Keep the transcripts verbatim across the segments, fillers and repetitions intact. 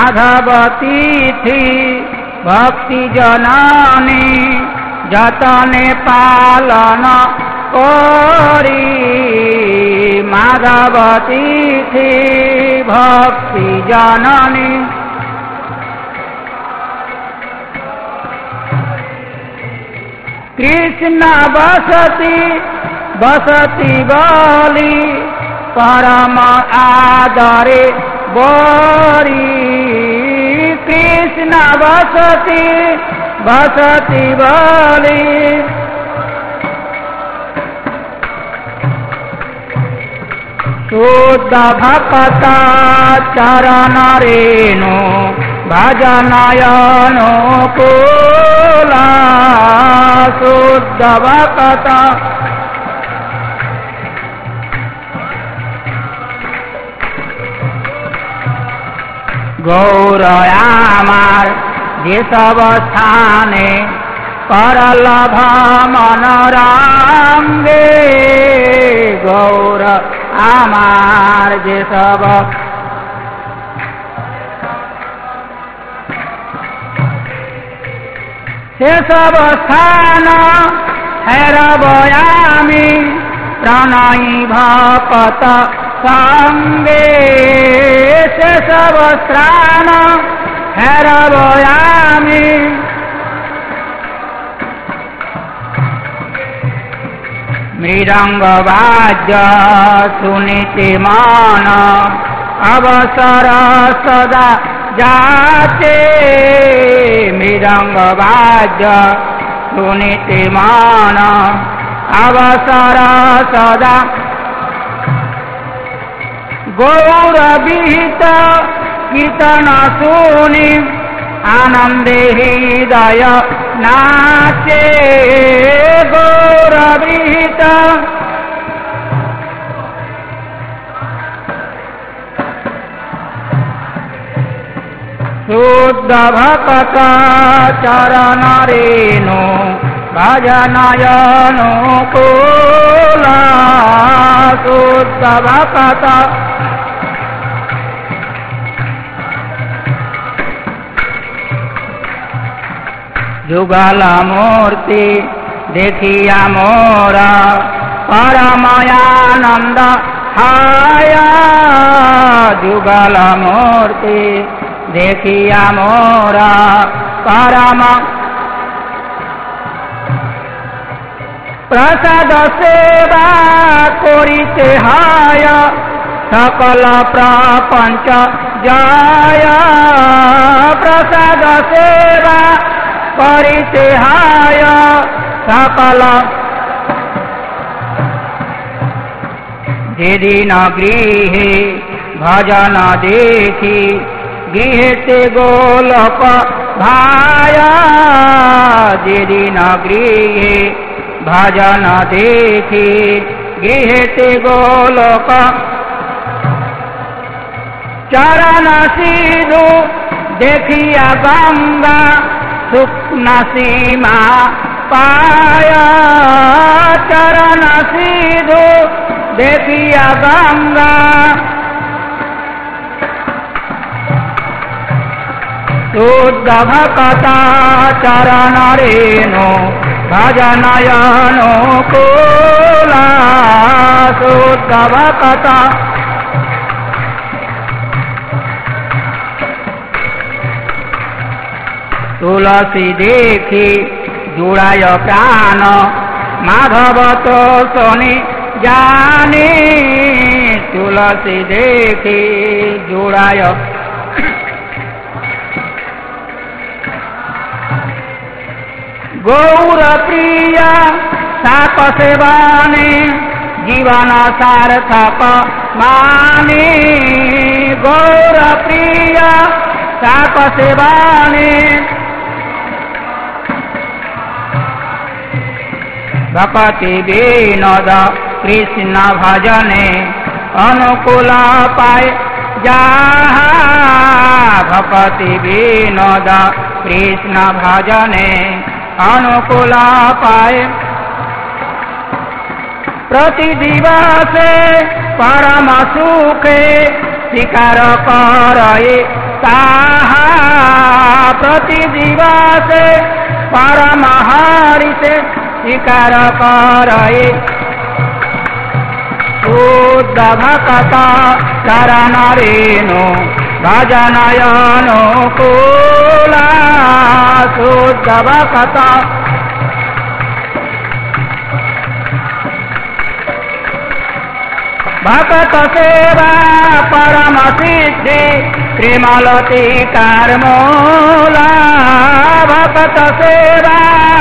माधवती थी भक्ति जननी जतने पालन कोरी माधवती थी भक्ति जननी कृष्ण बसती बसती बोली परम आदरे बोरी कृष्ण बसती बसती बोली शुद्ध भक्त चरण रेणु भजनयनो कुला शुद्ध भक्त गौर आमार जे सब स्थाने करलभ मन रंगे गौर आमार जे सब से सब स्थान हैरबयामी प्रणयी भक्त संगे से सब स्थान हैरबयामी मृदंग वाद्य सुनीति मान अवसर सदा जाते मृदंग वाद्य सुनीति मान अवसर सदा गौर विहित कीर्तन सुनि आनंदे हृदय नाचे गौर विहित शुद्ध भक्त चरण रेणु भजनयनो कुला शुद्ध भक्त जुगल मूर्ति देखिया मोरा परमयानंद हाया जुगल मूर्ति देखिया मोरा परम प्रसाद सेवा करिते हाय सकल प्रपंच जय प्रसाद सेवा करिते हाय सकल जेदिन गृहे भजन देखी गृहते गोलोक भाया जेदिन गृहे भजन देखी गृहते गोलोक चरण सिधु देखिया गंगा सुखना सीमा पाया चरण सिधु देखिया गंगा शुद्ध भक्त चरण रेणु भजनयनो कुला शुद्ध भक्त तुलसी देखी जुड़ाय प्राण माधव तो सुनि जानी तुलसी देखी जुड़ाय गौर प्रिया साप सेवानी जीवन सार्थक मानी गौर प्रिया साप सेवानी भक्ति विनोद कृष्ण भजने अनुकूल पाए जहा भक्ति विनोद कृष्ण भजने अनुकूल पाए प्रति दिवसे परम सुखे स्वीकार करे ताहा प्रति दिवसे परमहरिषे स्वीकार करे शुद्ध भक्त चरण रेणु भजनयनुकूला शुद्ध भक्त भक्त सेवा परम सिद्धि त्रिमलती कारमूला भक्त सेवा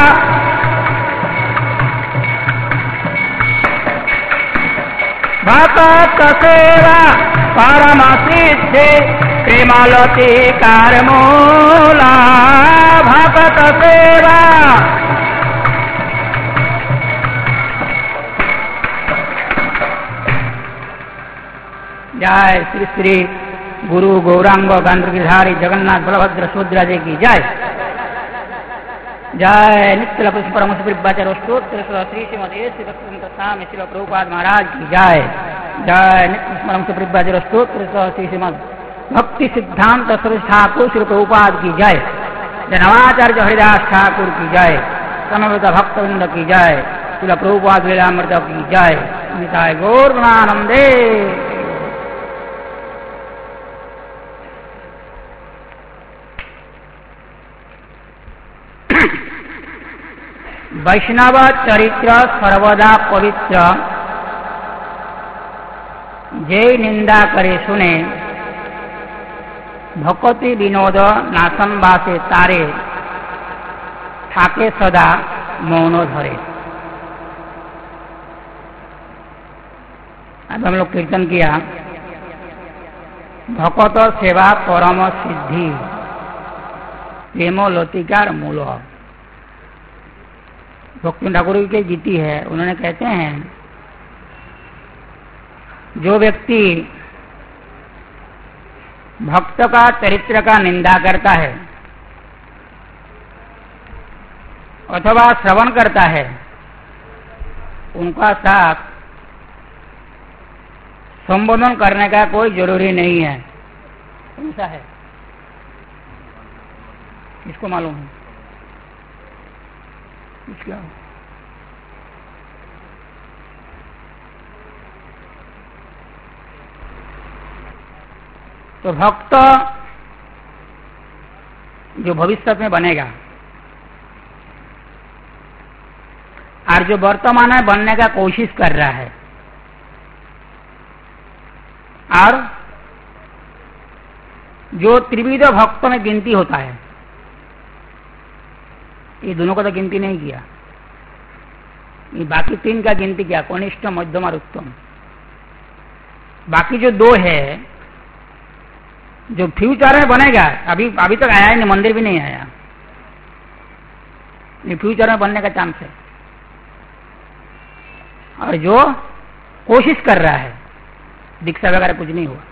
भक्त सेवा परम सिद्धि त्रिमलती कारमूला भक्त सेवा जय श्री श्री गुरु गौरांग गांधी जगन्नाथ बलभद्र सुभद्रा जी की जय। जय नित्य परम परिव्राजक स्तोत्र श्री श्रीमती श्री भक्ति श्री प्रभुपाद महाराज की जय। जय नित्य परम परिव्राजक स्तोत्र श्री श्रीमद भक्ति सिद्धांत सुरेश ठाकुर श्री प्रभुपाद की जय। नवाचार्य हरिदास ठाकुर की जय। समवेत भक्तवृंद की जय। श्री प्रभुपाद लीलामृत की जय। निताय गौर गुणानंदे। वैष्णव चरित्र सर्वदा पवित्र, जे निंदा करे सुने, भक्ति विनोद नासन बासे तारे, ठाके सदा मौन धरे। अब हम लोग कीर्तन किया भक्त सेवा परम सिद्धि प्रेम लतिकार मूल। भक्ति ठाकुर की गीति है, उन्होंने कहते हैं जो व्यक्ति भक्त का चरित्र का निंदा करता है अथवा श्रवण करता है, उनका साथ संबोधन करने का कोई जरूरी नहीं है। ऐसा है, इसको मालूम है क्या? तो भक्त जो भविष्य में बनेगा और जो वर्तमान में बनने का कोशिश कर रहा है और जो त्रिविध भक्त में गिनती होता है, ये दोनों का तो गिनती नहीं किया, ये बाकी तीन का गिनती किया, कनिष्ठ मध्यम और उत्तम। बाकी जो दो है जो फ्यूचर में बनेगा, अभी अभी तक आया ही नहीं, मंदिर भी नहीं आया, ये फ्यूचर में बनने का चांस है। और जो कोशिश कर रहा है, दीक्षा वगैरह कुछ नहीं हुआ,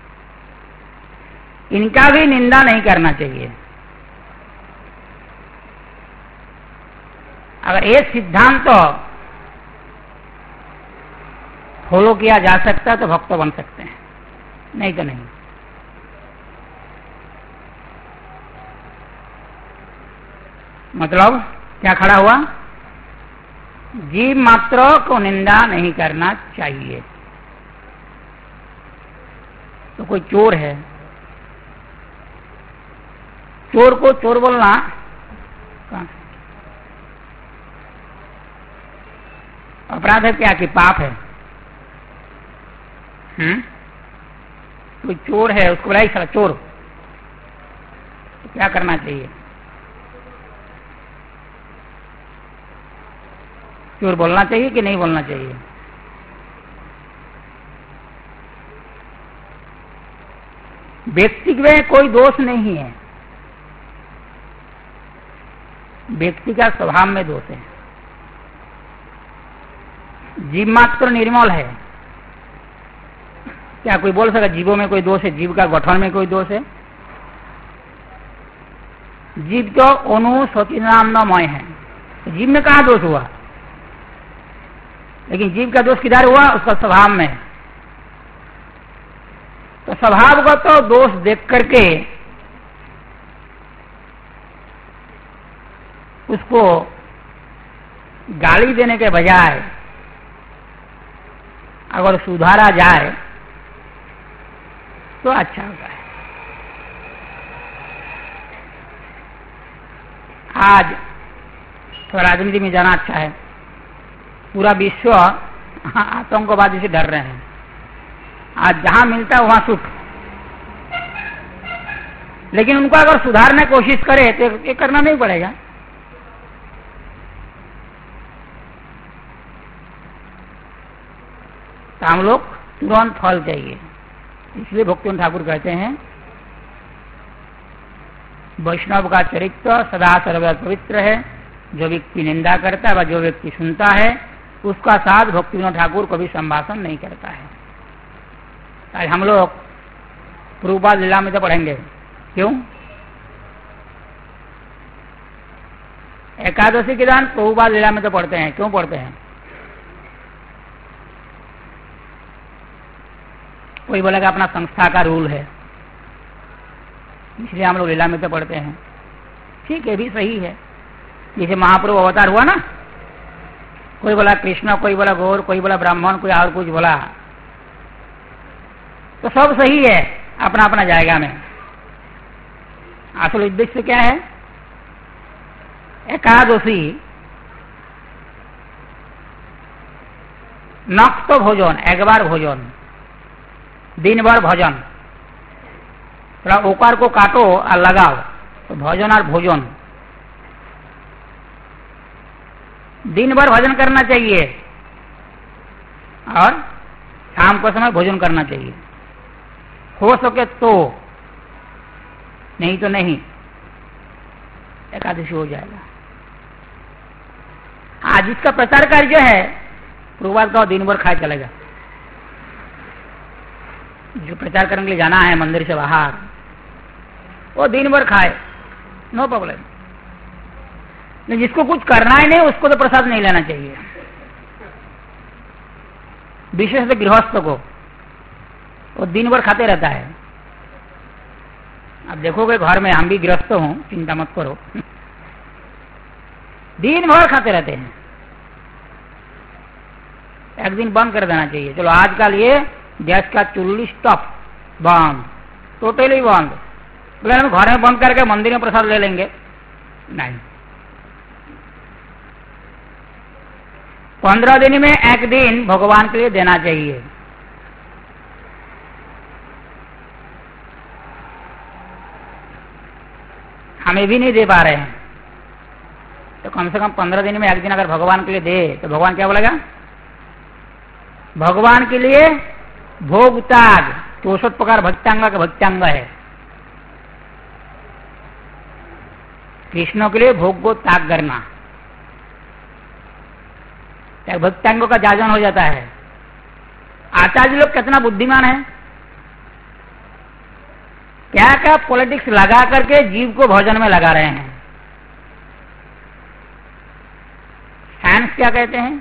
इनका भी निंदा नहीं करना चाहिए। अगर ये सिद्धांत तो फॉलो किया जा सकता है तो भक्त बन सकते हैं, नहीं तो नहीं। मतलब क्या खड़ा हुआ? जीव मात्र को निंदा नहीं करना चाहिए। तो कोई चोर है, चोर को चोर बोलना अपराध है क्या कि पाप है? हम्म कोई चोर है, उसको बोला साला चोर, तो क्या करना चाहिए? चोर बोलना चाहिए कि नहीं बोलना चाहिए? व्यक्ति में कोई दोष नहीं है, व्यक्ति का स्वभाव में दोष है। जीव मात्र निर्मल है, क्या कोई बोल सका जीवों में कोई दोष है? जीव का गठन में कोई दोष है? जीव तो अनु सचिदानंदमय है, तो जीव में कहाँ दोष हुआ? लेकिन जीव का दोष किधर हुआ? उसका स्वभाव में। तो स्वभावगत तो दोष देख करके उसको गाली देने के बजाय अगर सुधारा जाए तो अच्छा होता है। आज तो राजनीति में जाना अच्छा है, पूरा विश्व आतंकवादी से डर रहे हैं। आज जहां मिलता है वहां सुख, लेकिन उनको अगर सुधारने की कोशिश करे तो ये करना नहीं पड़ेगा। तो हम लोग तुरंत फल चाहिए, इसलिए भक्तिनाथ ठाकुर कहते हैं वैष्णव का चरित्र सदा सर्वदा पवित्र है। जो व्यक्ति निंदा करता है व जो व्यक्ति सुनता है उसका साथ भक्तिनाथ ठाकुर कभी संभाषण नहीं करता है। आज हम लोग प्रभुपाद लीला में तो पढ़ेंगे, क्यों? एकादशी के दान प्रभुपाद लीला में तो पढ़ते हैं, क्यों पढ़ते हैं? कोई बोलेगा अपना संस्था का रूल है, इसलिए हम लोग लीला में तो पढ़ते हैं। ठीक है, भी सही है। जैसे महाप्रभु अवतार हुआ ना, कोई बोला कृष्ण, कोई बोला गौर, कोई बोला ब्राह्मण, कोई और कुछ बोला, तो सब सही है अपना अपना जायगा में। असल उद्देश्य क्या है? एकादशी नक्त भोजन, एक बार भोजन, दिन भर भोजन। थोड़ा ओकार को काटो और लगाओ तो भोजन और भोजन, दिन भर भोजन करना चाहिए और शाम को समय भोजन करना चाहिए, हो सके तो, नहीं तो नहीं, एकादशी हो जाएगा। आज इसका प्रचार कार्य है, प्रभुपाद का दिन भर खाए चलेगा। जो प्रचार करने के लिए जाना है मंदिर से बाहर, वो दिन भर खाए, नो प्रॉब्लम। जिसको कुछ करना ही नहीं उसको तो प्रसाद नहीं लेना चाहिए, विशेषतः गृहस्थ को, वो दिन भर खाते रहता है। अब देखोगे घर में, हम भी गृहस्थ हूं, चिंता मत करो, दिन भर खाते रहते हैं। एक दिन बंद कर देना चाहिए। चलो आजकल ये गैस का चुल्ली स्टॉप बंद, टोटली बंद। बोले हम घर में बंद करके मंदिर में प्रसाद ले लेंगे, नहीं। पंद्रह दिन में एक दिन भगवान के लिए देना चाहिए। हमें भी नहीं दे पा रहे हैं, तो कम से कम पंद्रह दिन में एक दिन अगर भगवान के लिए दे तो भगवान क्या बोलेगा? भगवान के लिए भोग त्याग, चौसठ प्रकार भक्तांग का भक्तांग है। कृष्ण के लिए भोग को त्याग करना, भक्तांगों का जाजन हो जाता है। आचार्य लोग कितना बुद्धिमान है, क्या क्या पॉलिटिक्स लगा करके जीव को भोजन में लगा रहे हैं। साइंस क्या कहते हैं?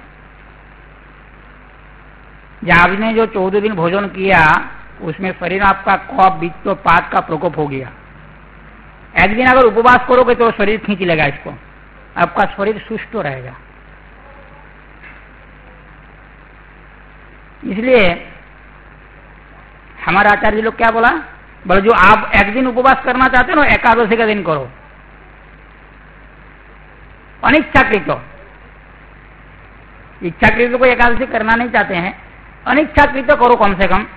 जब आपने जो चौदह दिन भोजन किया उसमें शरीर आपका कफ, पित्त, पात का प्रकोप हो गया। एक दिन अगर उपवास करोगे तो शरीर खींच लेगा इसको, आपका शरीर सुष्ट रहेगा। इसलिए हमारा आचार्य लोग क्या बोला? बोले जो आप एक दिन उपवास करना चाहते हो ना, एकादशी का दिन करो, अनिच्छाकृत। इच्छाकृत को एकादशी करना नहीं चाहते हैं, अनिच्छाकृत करो कम से कम।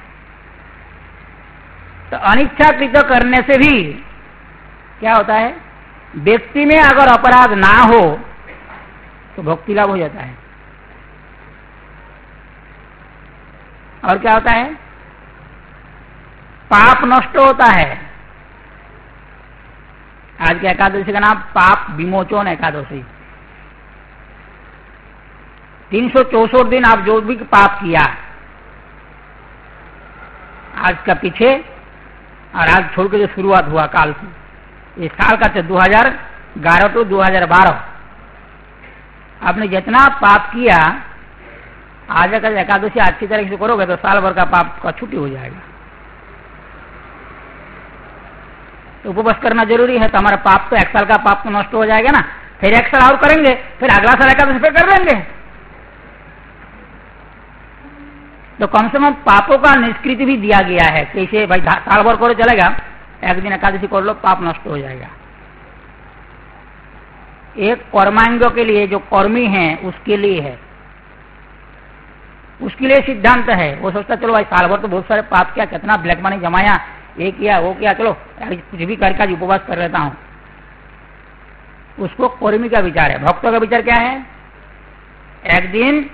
तो अनिच्छाकृत करने से भी क्या होता है? व्यक्ति में अगर अपराध ना हो तो भक्ति लाभ हो जाता है। और क्या होता है? पाप नष्ट होता है। आज के एकादशी का नाम पाप विमोचन एकादशी। तीन सौ चौसठ दिन आप जो भी पाप किया आज का पीछे, और आज छोड़ के जो शुरुआत हुआ काल से, इस साल का दो हजार ग्यारह टू दो हजार बारह, आपने जितना पाप किया आज का एकादशी अच्छी तरह से करोगे तो साल भर का पाप का छुट्टी हो जाएगा। तो उपवास करना जरूरी है, तो हमारा पाप तो एक साल का पाप तो नष्ट हो जाएगा ना, फिर एक साल और करेंगे, फिर अगला साल एकादशी फिर कर लेंगे। तो कम से कम पापों का निष्कृति भी दिया गया है, कैसे भाई साल भर करो चलेगा, एक दिन एकादशी कर लो, पाप नष्ट हो जाएगा। एक कर्मांगों के लिए, जो कर्मी है उसके लिए है, उसके लिए सिद्धांत है। वो सोचता चलो भाई साल भर तो बहुत सारे पाप किया, कितना ब्लैक मनी जमाया, ये किया वो किया, चलो कुछ भी करके आज उपवास कर लेता हूं। उसको कर्मी का विचार है। भक्तों का विचार क्या है? एक दिन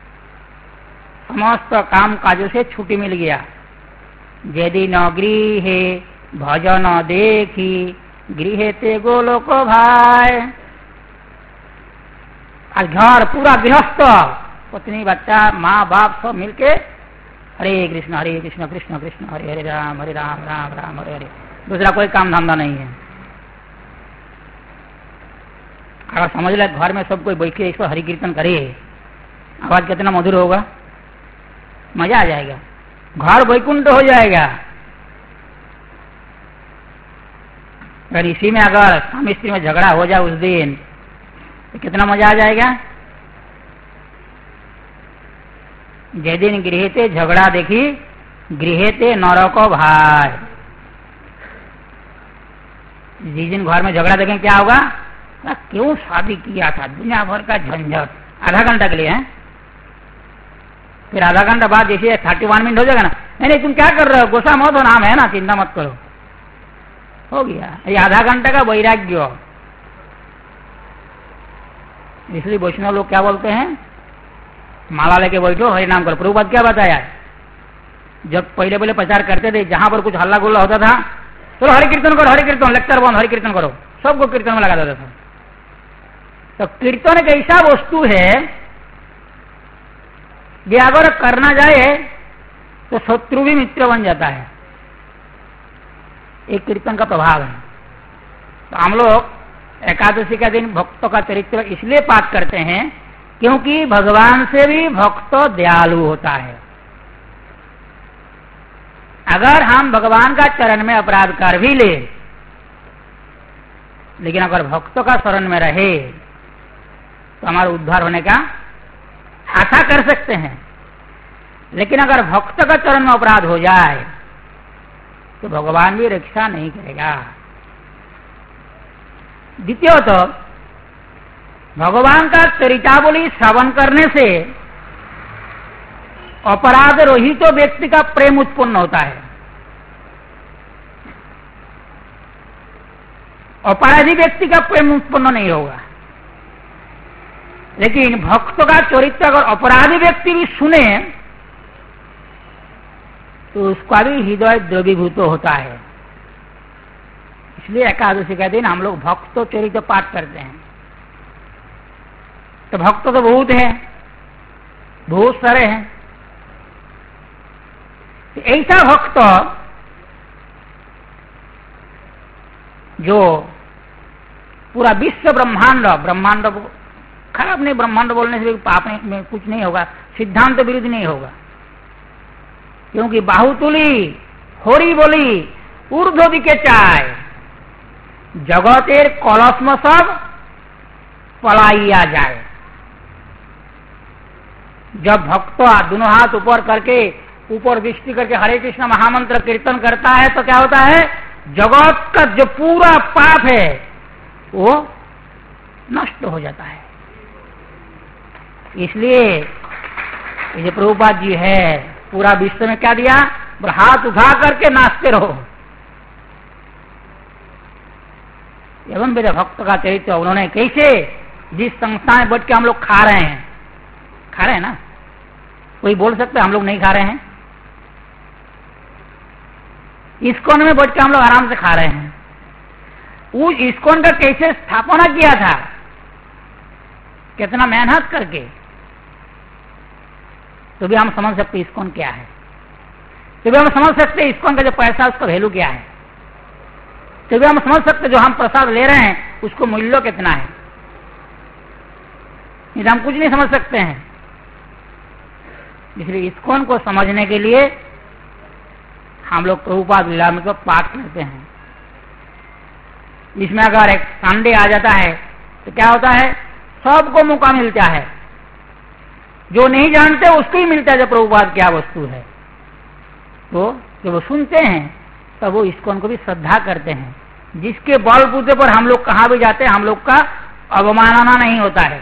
समस्त काम काजों से छुट्टी मिल गया। यदि न गृहे भजन देखी गृहे ते गोलोक भाई। आज घर पूरा गृहस्थ, पत्नी बच्चा माँ बाप सब मिलके हरे कृष्ण हरे कृष्ण कृष्ण कृष्ण हरे हरे राम हरे राम राम राम हरे हरे, दूसरा कोई काम धंधा नहीं है। अगर समझ ले घर में सब कोई बैठ के इसको हरि कीर्तन करे, आवाज कितना मधुर होगा, मजा आ जाएगा, घर वैकुंठ हो जाएगा। अगर इसी में अगर स्वामी स्त्री में झगड़ा हो जाए उस दिन तो कितना मजा आ जाएगा। जय दिन गृहते झगड़ा देखी गृहते नरको भाई। जिस दिन घर में झगड़ा देखें क्या होगा, क्यों शादी किया था, दुनिया भर का झंझट, आधा घंटा के लिए है। फिर आधा घंटा बाद जैसे थर्टी वन मिनट हो जाएगा ना, नहीं नहीं तुम क्या कर रहे हो, गुस्सा मत हो, नाम है ना, चिंता मत करो, हो गया ये आधा घंटे का वैराग्य। इसलिए वैष्णव लोग क्या बोलते हैं, माला लेके बैठो हरि नाम करो। प्रभुपाद क्या बताया, जब पहले पहले प्रचार करते थे, जहां पर कुछ हल्ला गुल्ला होता था, चलो हरि कीर्तन करो, हरि कीर्तन, लेक्चर बंद, हरि कीर्तन करो, सबको कीर्तन में लगा देता था। तो कीर्तन एक ऐसा वस्तु है कि अगर करना जाए तो शत्रु भी मित्र बन जाता है। एक कीर्तन का प्रभाव है। तो हम लोग एकादशी का दिन भक्तों का चरित्र इसलिए पाठ करते हैं क्योंकि भगवान से भी भक्त दयालु होता है। अगर हम भगवान का चरण में अपराध कर भी ले, लेकिन अगर भक्तों का शरण में रहे तो हमारा उद्धार होने का आशा कर सकते हैं। लेकिन अगर भक्त का चरण में अपराध हो जाए तो भगवान भी रक्षा नहीं करेगा। द्वितीय तो भगवान का चरितावली श्रवण करने से अपराध रहित तो व्यक्ति का प्रेम उत्पन्न होता है। अपराधी व्यक्ति का प्रेम उत्पन्न नहीं होगा। लेकिन भक्त का चरित्र अगर अपराधी व्यक्ति भी सुने तो उसका भी हृदय द्रवीभूत होता है। इसलिए एकादशी का दिन हम लोग भक्त चरित्र पाठ करते हैं। तो भक्त तो बहुत है, बहुत सारे हैं। तो ऐसा भक्त जो पूरा विश्व ब्रह्मांड, ब्रह्मांड खराब नहीं, ब्रह्मांड बोलने से पाप में कुछ नहीं होगा, सिद्धांत विरुद्ध नहीं होगा। क्योंकि बाहुतुली होरी बोली ऊर्ध्व के चाय जगतेर कलस्म सब पलाइया जाए। जब भक्त दोनों हाथ ऊपर करके ऊपर दृष्टि करके हरे कृष्ण महामंत्र कीर्तन करता है तो क्या होता है, जगत का जो पूरा पाप है वो नष्ट हो जाता है। इसलिए ये जो प्रभुपाद जी है पूरा विश्व में क्या दिया, हाथ उठा करके नाचते रहो। एवं मेरे भक्त का चरित्र उन्होंने कैसे, जिस संस्था में बैठ के हम लोग खा रहे हैं, खा रहे हैं ना, कोई बोल सकता है हम लोग नहीं खा रहे हैं? इस्कॉन में बैठ के हम लोग आराम से खा रहे हैं। उस इस्कॉन का कैसे स्थापना किया था, कितना मेहनत करके, तो भी हम समझ सकते इस्कॉन क्या है। तो भी हम समझ सकते इस्कॉन का जो पैसा उसका वैल्यू क्या है। तो भी हम समझ सकते जो हम प्रसाद ले रहे हैं उसको मूल्य कितना है। नहीं तो हम कुछ नहीं समझ सकते हैं। इसलिए इस्कॉन को समझने के लिए हम लोग प्रभुपाद लीला में को पाठ करते हैं। इसमें अगर एक संडे आ जाता है तो क्या होता है, सबको मौका मिलता है, जो नहीं जानते उसको ही मिलता है जब प्रभुपाद क्या वस्तु है। तो जब वो सुनते हैं तब वो इस्कॉन को भी श्रद्धा करते हैं, जिसके बलबूते पर हम लोग कहाँ भी जाते हैं हम लोग का अवमानना नहीं होता है।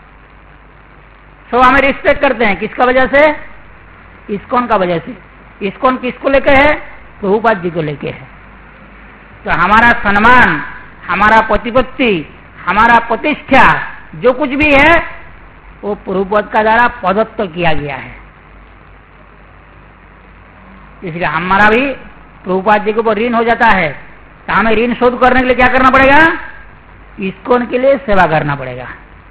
सब हमें रिस्पेक्ट करते हैं, किसका वजह से, इस्कॉन का वजह से। इस्कॉन किसको लेके है, प्रभुपाद जी को लेके है। तो हमारा सम्मान, हमारा प्रतिपत्ति, हमारा प्रतिष्ठा जो कुछ भी है वो प्रभुपाद का द्वारा प्रदत्त किया गया है। इसलिए हमारा भी प्रभुपाद जी के ऊपर ऋण हो जाता है, तो हमें ऋण शोध करने के लिए क्या करना पड़ेगा, इस्कॉन के लिए सेवा करना पड़ेगा।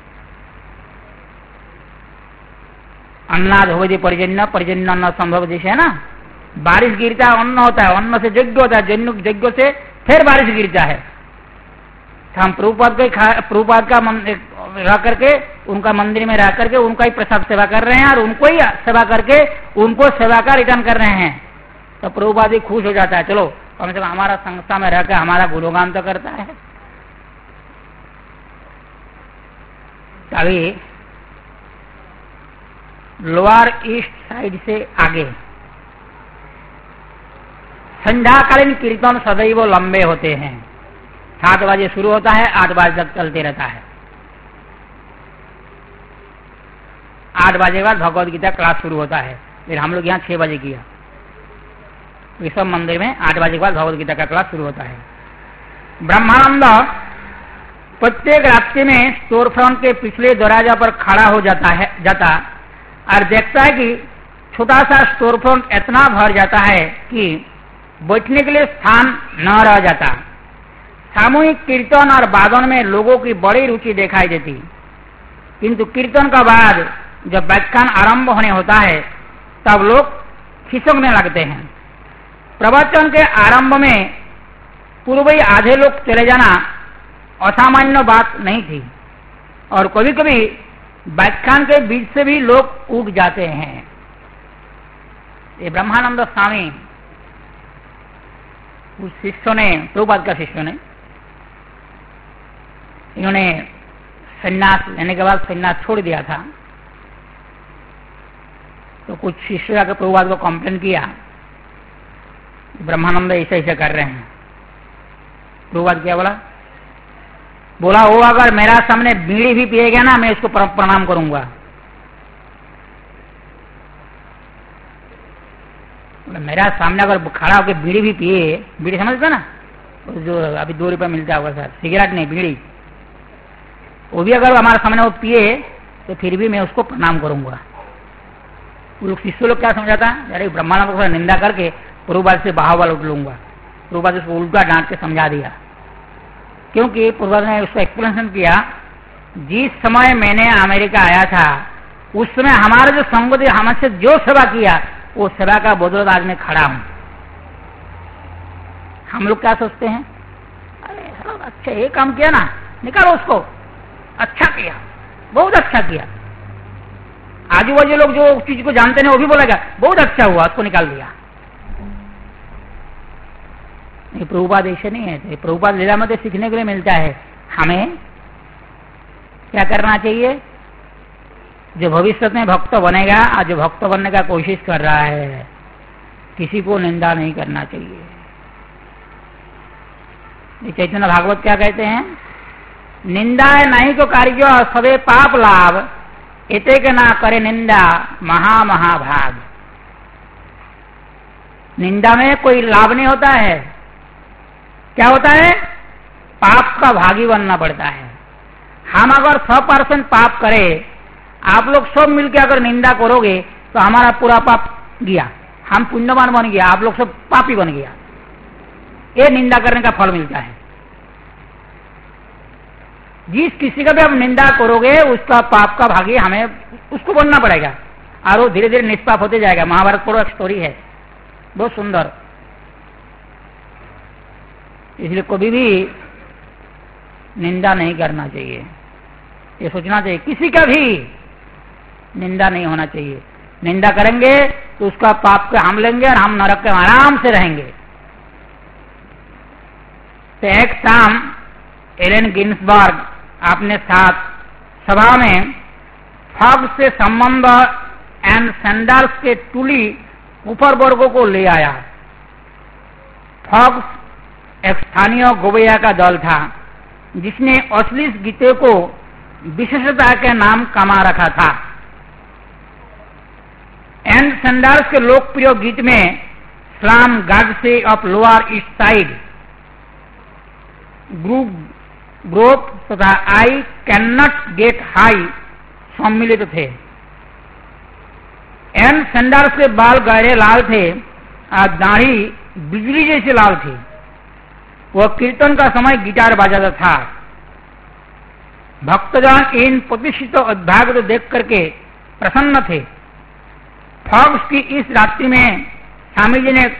अन्नाद हो परिजन्य परिजन्य अन्न संभव जैसे है ना, बारिश गिरता है अन्न होता है, अन्न से यज्ञ होता है, जन्य यज्ञ से फिर बारिश गिरता है। हम प्रभुपाद का प्रभुपाद का रह करके उनका मंदिर में रह करके उनका ही प्रसाद सेवा कर रहे हैं और उनको ही सेवा करके उनको सेवा का रिटर्न कर रहे हैं, तो प्रभुपाद ही खुश हो जाता है। चलो कम से कम हमारा संस्था में रहकर हमारा गुणगान तो करता है। अभी लोअर ईस्ट साइड से आगे संध्याकालीन कीर्तन सदैव लंबे होते हैं। सात बजे शुरू होता है, आठ बजे तक चलते रहता है। आठ बजे के बाद भगवद गीता क्लास शुरू होता है। फिर हम लोग यहाँ छह बजे किया, ऋषभ मंदिर में आठ बजे के बाद भगवद गीता का क्लास शुरू होता है। ब्रह्मानंद प्रत्येक रात्रि में स्टोर फ्रंट के पिछले दरवाजा पर खड़ा हो जाता है जाता और देखता है कि छोटा सा स्टोर फ्रंट इतना भर जाता है कि बैठने के लिए स्थान न रह जाता। सामूहिक कीर्तन और वादन में लोगों की बड़ी रुचि दिखाई देती, किंतु कीर्तन का बाद जब व्याख्यान आरंभ होने होता है तब लोग खिसकने लगते हैं। प्रवचन के आरंभ में पूर्व ही आधे लोग चले जाना असामान्य बात नहीं थी, और कभी कभी व्याख्यान के बीच से भी लोग उग जाते हैं। ये ब्रह्मानंद स्वामी उस शिष्यों ने, प्रभुपाद का शिष्यों ने, इन्होंने संन्यास लेने के बाद संन्यास छोड़ दिया था। तो कुछ शिष्य आकर प्रभुपाद को कंप्लेन किया, ब्रह्मानंद ऐसे ऐसे कर रहे हैं। प्रभुपाद क्या बोला, बोला वो अगर मेरा सामने बीड़ी भी पिएगा ना मैं इसको प्रणाम करूंगा। मेरा सामने अगर खड़ा होकर बीड़ी भी पिए, बीड़ी समझते ना, जो अभी दो रुपये मिलता होगा सर, सिगरेट नहीं बीड़ी, वो भी अगर हमारे सामने वो पिए तो फिर भी मैं उसको प्रणाम करूंगा। वो लोग शिष्य लोग क्या समझाता है, अरे ब्रह्मानंद को निंदा करके प्रभुपाद से बाहुबल उठ लूंगा। प्रभुपाद उसको उल्टा डांट के समझा दिया, क्योंकि प्रभुपाद ने उसको एक्सप्लेनेशन किया, जिस समय मैंने अमेरिका आया था उस समय हमारे जो संगत हमसे जो सेवा किया वो सेवा का बदौलत आज मैं खड़ा हूं। हम लोग क्या सोचते हैं, अरे अच्छा ये काम किया ना, निकालो उसको, अच्छा किया, बहुत अच्छा किया। आजू बाजू लोग जो चीज को जानते हैं वो भी बोलेगा बहुत अच्छा हुआ, उसको निकाल दिया। ये प्रभुपाद ऐसे नहीं है। प्रभुपाद लीला में सीखने के लिए मिलता है। हमें क्या करना चाहिए, जो भविष्य में भक्त बनेगा और जो भक्त बनने का कोशिश कर रहा है किसी को निंदा नहीं करना चाहिए। चैतन्य भागवत क्या कहते हैं, निंदा है नहीं तो कार्य सवे पाप लाभ, इते के ना करे निंदा महा महाभाग। निंदा में कोई लाभ नहीं होता है, क्या होता है, पाप का भागी बनना पड़ता है। हम अगर सौ परसेंट पाप करें, आप लोग सब मिलकर अगर निंदा करोगे तो हमारा पूरा पाप गया, हम पुण्यवान बन गया, आप लोग सब पापी बन गया। ये निंदा करने का फल मिलता है। जिस किसी का भी आप निंदा करोगे उसका पाप का भागी हमें उसको बनना पड़ेगा, और वो धीरे धीरे निष्पाप होते जाएगा। महाभारत पढ़ो, एक स्टोरी है बहुत सुंदर। इसलिए कभी भी निंदा नहीं करना चाहिए, ये सोचना चाहिए किसी का भी निंदा नहीं होना चाहिए। निंदा करेंगे तो उसका पाप का हम लेंगे और हम नरक के आराम से रहेंगे। तो एक शाम एलेन गिन्सबर्ग अपने साथ सभा में फॉक्स से संबंध एंड सैंडल्स के टूली ऊपर वर्गों को ले आया। फॉक्स एक स्थानीय गोवैया का दल था जिसने अश्लील गीतों को विशेषता के नाम कमा रखा था। एंड सैंडल्स के लोकप्रिय गीत में slam gods of Lower East Side, group growth तथा I can not get high सम्मिलित थे। एंड सैंडल्स के बाल गहरे लाल थे और दाढ़ी बिजली जैसी लाल थी। वह कीर्तन का समय गिटार बजाता था। भक्तजन इन प्रतिष्ठित अभ्यागत देख करके प्रसन्न थे। फॉक्स की इस रात्रि में स्वामी जी ने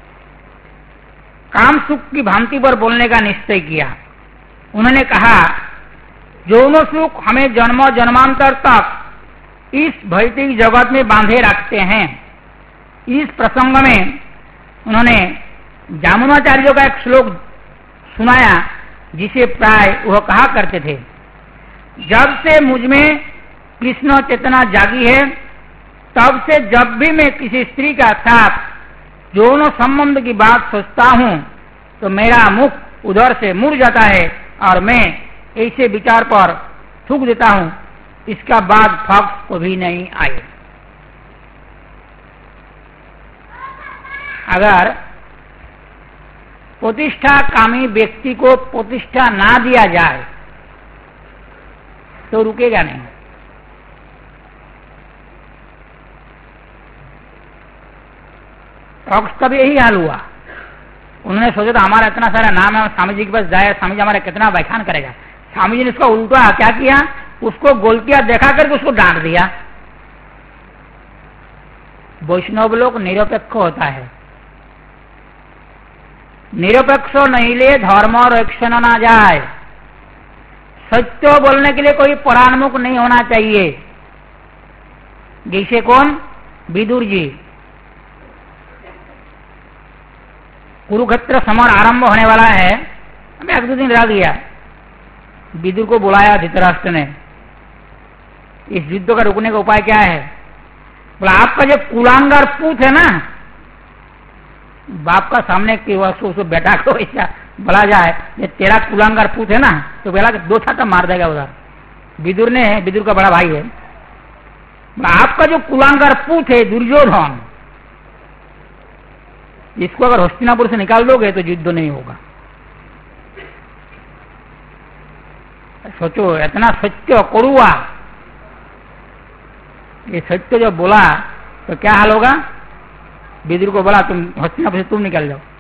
काम सुख की भांति पर बोलने का निश्चय किया। उन्होंने कहा, यौन सुख हमें जन्म जन्मांतर तक इस भौतिक जगत में बांधे रखते हैं। इस प्रसंग में उन्होंने जामुनाचार्यों का एक श्लोक सुनाया जिसे प्राय वह कहा करते थे, जब से मुझ में कृष्ण चेतना जागी है तब से जब भी मैं किसी स्त्री का साथ यौन संबंध की बात सोचता हूं तो मेरा मुख उधर से मुड़ जाता है और मैं ऐसे विचार पर थूक देता हूं। इसका बाद फॉक्स को भी नहीं आए। अगर प्रतिष्ठा कामी व्यक्ति को प्रतिष्ठा ना दिया जाए तो रुकेगा नहीं। फॉक्स का भी यही हाल हुआ। उन्होंने सोचा था हमारा इतना सारा नाम है, स्वामी जी के पास जाए, स्वामी जी हमारा कितना व्याख्यान करेगा। स्वामी जी ने उसका उल्टा क्या किया, उसको गोलकिया देखा करके उसको डांट दिया। वैष्णव लोग निरपेक्ष होता है। निरपेक्ष नहीं ले धर्म रक्षण ना जाए। सत्य बोलने के लिए कोई परान्मुख नहीं होना चाहिए। जैसे कौन, विदुर जी। कुरुक्षेत्र समर आरंभ होने वाला है, हमें एक दो दिन रह गया। विदुर को बुलाया धृतराष्ट्र ने, इस युद्ध का रुकने का उपाय क्या है? बोला, आपका जो कुलांगार पूत है ना, बाप का सामने कि उसको बेटा को ऐसा बोला जाए, ये तेरा कुलांगार पूत है ना, तो बोला कि दो छाता मार देगा उधर। विदुर ने, विदुर का बड़ा भाई है, बोला आपका जो कुलांगार पूत है दुर्योधन, इसको अगर हस्तिनापुर से निकाल दोगे तो युद्ध नहीं होगा। सोचो, इतना सत्य कड़ुआ, ये सत्य जो बोला तो क्या हाल होगा। विदुर को बोला तुम हस्तिनापुर से तुम निकल जाओ।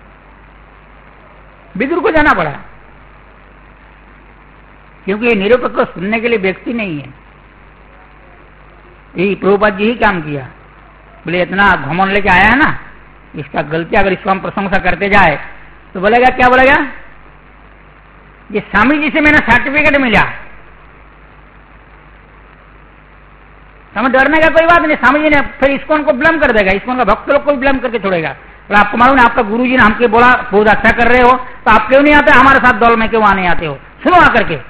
विदुर को जाना पड़ा क्योंकि ये निरपेक्ष को सुनने के लिए व्यक्ति नहीं है। यही प्रभुपाद जी ही काम किया। बोले इतना घमंड लेके आया है ना, इसका गलती अगर इसको हम प्रशंसा करते जाए तो बोलेगा, क्या बोलेगा, ये स्वामी जी से मैंने सर्टिफिकेट मिला। हमें डरने का कोई बात नहीं। स्वामी जी ने फिर इसको उनको ब्लेम कर देगा, इसको उनका भक्त लोग को भी ब्लेम करके छोड़ेगा। तो आपको मालूम है, आपका गुरु जी ने हमके बोला बहुत अच्छा कर रहे हो, तो आप क्यों नहीं आते हमारे साथ दल में, क्यों आने आते हो, सुनो आकर के।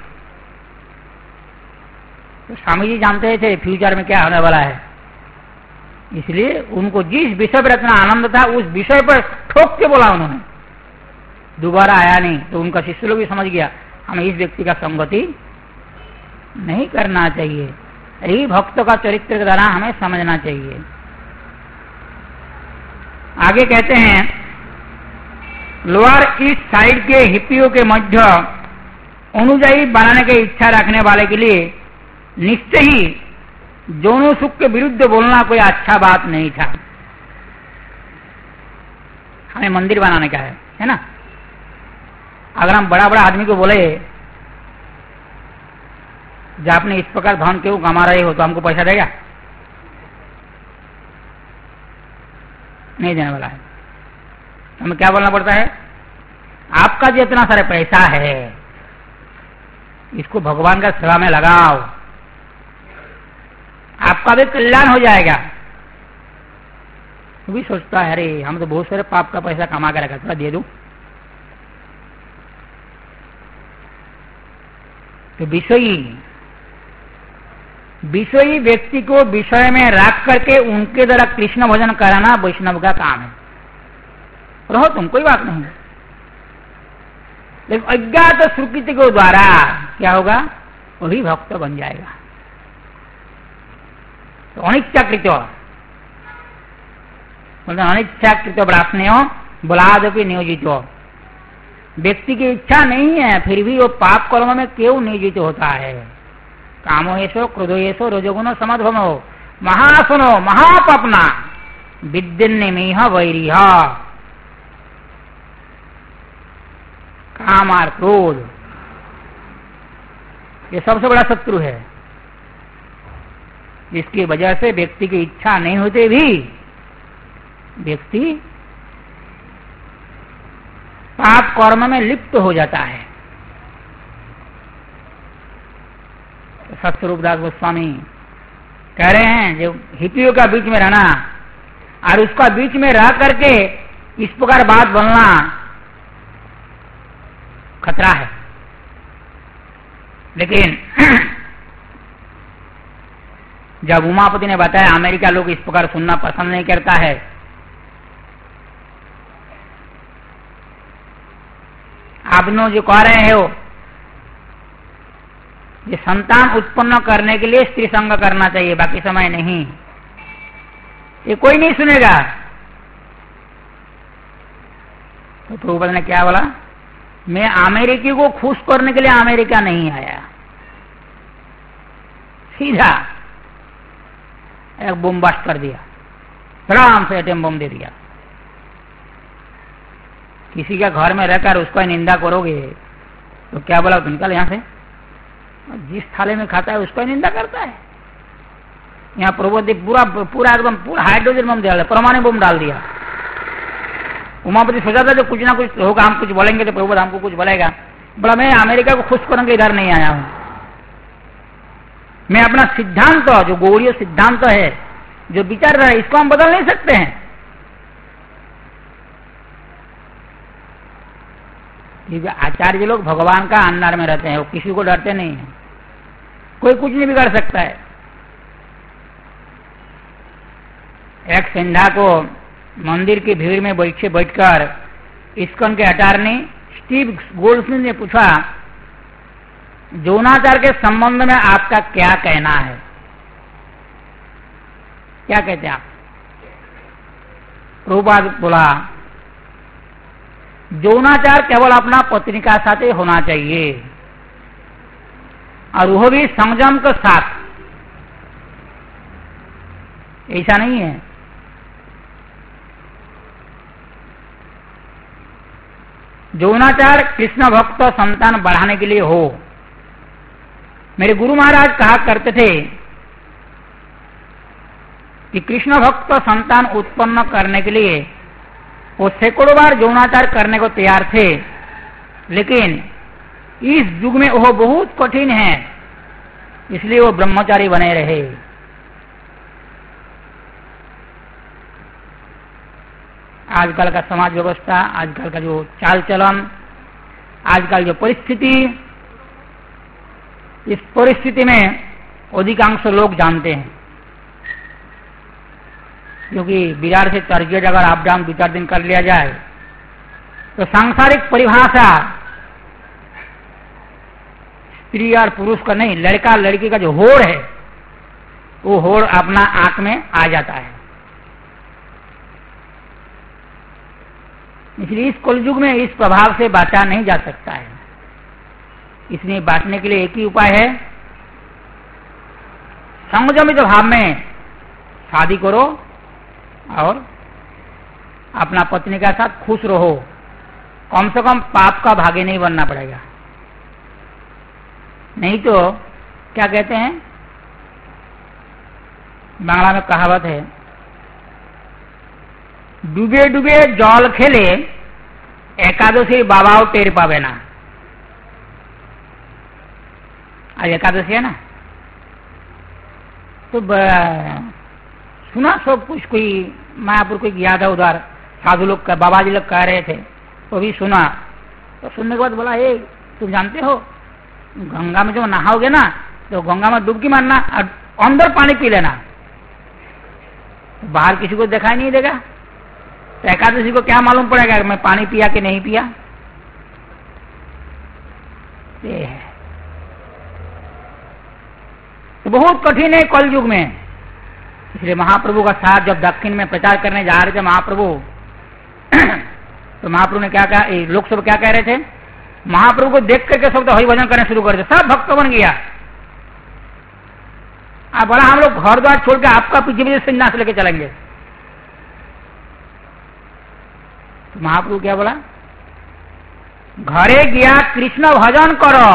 तो स्वामी जी जानते थे फ्यूचर में क्या होने वाला है, इसलिए उनको जिस विषय पर इतना आनंद था उस विषय पर ठोक के बोला उन्होंने। दोबारा आया नहीं। तो उनका शिष्य लोग भी समझ गया हमें इस व्यक्ति का संगति नहीं करना चाहिए। यही भक्त का चरित्र के द्वारा हमें समझना चाहिए। आगे कहते हैं, लोअर ईस्ट साइड के हिप्पियों के मध्य अनुयायी बनाने की इच्छा रखने वाले के लिए निश्चय ही यौन सुख के विरुद्ध बोलना कोई अच्छा बात नहीं था। हमें मंदिर बनाने का है, है ना। अगर हम बड़ा बड़ा आदमी को बोले जब आपने इस प्रकार धन क्यों कमा रहे हो तो हमको पैसा देगा? नहीं देने वाला है। हमें क्या बोलना पड़ता है, आपका जो इतना सारा पैसा है इसको भगवान का सेवा में लगाओ, आपका भी कल्याण हो जाएगा। वो भी सोचता है अरे हम तो बहुत सारे पाप का पैसा कमा कर रखा, थोड़ा दे दूं। तो विषयी विषयी व्यक्ति को विषय में रख करके उनके द्वारा कृष्ण भजन कराना वैष्णव का काम है। रहो तुम, कोई बात नहीं। लेकिन अज्ञात स्वीकृति के द्वारा क्या होगा, वही भक्त बन जाएगा। तो अनिच्छाकृत अनिच्छाकृत ब्राह्मण्य बलादपि नियोजित, व्यक्ति की इच्छा नहीं है फिर भी वो पाप कर्म में क्यों नियोजित होता है। कामो येषो क्रोधो येषो रजोगुण समद्भवो महासनो महापपना विद्यन्निमीह वैरिह। काम और क्रोध ये सबसे बड़ा शत्रु है, जिसकी वजह से व्यक्ति की इच्छा नहीं होते भी व्यक्ति पाप कर्म में लिप्त हो जाता है। सत्यरूपदास गोस्वामी कह रहे हैं जो हिप्पियों का बीच में रहना और उसका बीच में रह करके इस प्रकार बात बोलना खतरा है। लेकिन जब उमापति ने बताया अमेरिका लोग इस प्रकार सुनना पसंद नहीं करता है, आप लोग जो कह रहे हो ये संतान उत्पन्न करने के लिए स्त्री संग करना चाहिए, बाकी समय नहीं, ये कोई नहीं सुनेगा। तो प्रभुपद ने क्या बोला, मैं अमेरिकी को खुश करने के लिए अमेरिका नहीं आया, सीधा एक बम ब्लास्ट कर दिया, आराम से एटम बम दे दिया। किसी का घर में रहकर उसका निंदा करोगे तो क्या बोला, निकल यहां से, जिस थाले में खाता है उसका निंदा करता है। यहाँ प्रबोध पूरा पूरा एकदम पूरा हाइड्रोजन बम डाल, परमाणु बम डाल दिया। उमापति सोचा था जो कुछ ना कुछ होगा, हम कुछ बोलेंगे तो प्रबोध हमको कुछ बोलेगा। बोला मैं अमेरिका को खुश करने के इधर नहीं आया हूं, मैं अपना सिद्धांत जो गौड़ीय सिद्धांत है जो विचार रहा है इसको हम बदल नहीं सकते हैं। आचार्य लोग भगवान का अंडर में रहते हैं, वो किसी को डरते नहीं है, कोई कुछ नहीं बिगाड़ सकता है। एक सिंधा को मंदिर की भीड़ में बैठे बैठकर इस्कॉन के अटॉर्नी स्टीव गोल्डस्मिथ ने पूछा, जौनाचार के संबंध में आपका क्या कहना है, क्या कहते हैं आप? प्रभुपाद बोला, जौनाचार केवल अपना पत्नी का साथ ही होना चाहिए और वह भी संयम के साथ, ऐसा नहीं है जौनाचार कृष्ण भक्त संतान बढ़ाने के लिए हो। मेरे गुरु महाराज कहा करते थे कि कृष्ण भक्त संतान उत्पन्न करने के लिए वो सैकड़ों बार यौनाचार करने को तैयार थे, लेकिन इस युग में वो बहुत कठिन है, इसलिए वो ब्रह्मचारी बने रहे। आजकल का समाज व्यवस्था, आजकल का जो चाल चलन, आजकल जो परिस्थिति, इस परिस्थिति में अधिकांश लोग जानते हैं, क्योंकि बिहार से चर्चगेट अगर आप डाउन दो चार दिन कर लिया जाए तो सांसारिक परिभाषा स्त्री और पुरुष का नहीं, लड़का लड़की का जो होड़ है वो होड़ अपना आंख में आ जाता है। इसलिए इस कलयुग में इस प्रभाव से बचा नहीं जा सकता है। इसलिए बांटने के लिए एक ही उपाय है, संयमित भाव में शादी करो और अपना पत्नी के साथ खुश रहो, कम से कम पाप का भागी नहीं बनना पड़ेगा। नहीं तो क्या कहते हैं, बांग्ला में कहावत है, डूबे डूबे जल खेले एकादशी बाबाओ टेर पावे ना। आज एकादशी है ना, तो सुना सब कुछ, कोई मायापुर कोई गया था उधर, साधु लोग बाबा जी लोग कह रहे थे, तो भी सुना, तो सुनने के बाद बोला, ए तुम जानते हो गंगा में जो नहाओगे ना तो गंगा में डुबकी मारना और अंदर पानी पी लेना, तो बाहर किसी को दिखाई नहीं देगा। तो एकादशी को क्या मालूम पड़ेगा कि मैं पानी पिया कि नहीं पिया। ये है तो बहुत कठिन है कल युग में। इसलिए महाप्रभु का साथ जब दक्षिण में प्रचार करने जा रहे थे महाप्रभु तो महाप्रभु ने क्या कहा, लोग सब क्या कह रहे थे, महाप्रभु को देख करके सब तो हरि भजन करने शुरू कर दिया, सब भक्त बन गया। आप बोला हम लोग घर द्वार छोड़ के आपका पीछे पीछे संन्यास लेके चलेंगे। तो महाप्रभु क्या बोला, घरे गया कृष्ण भजन करो।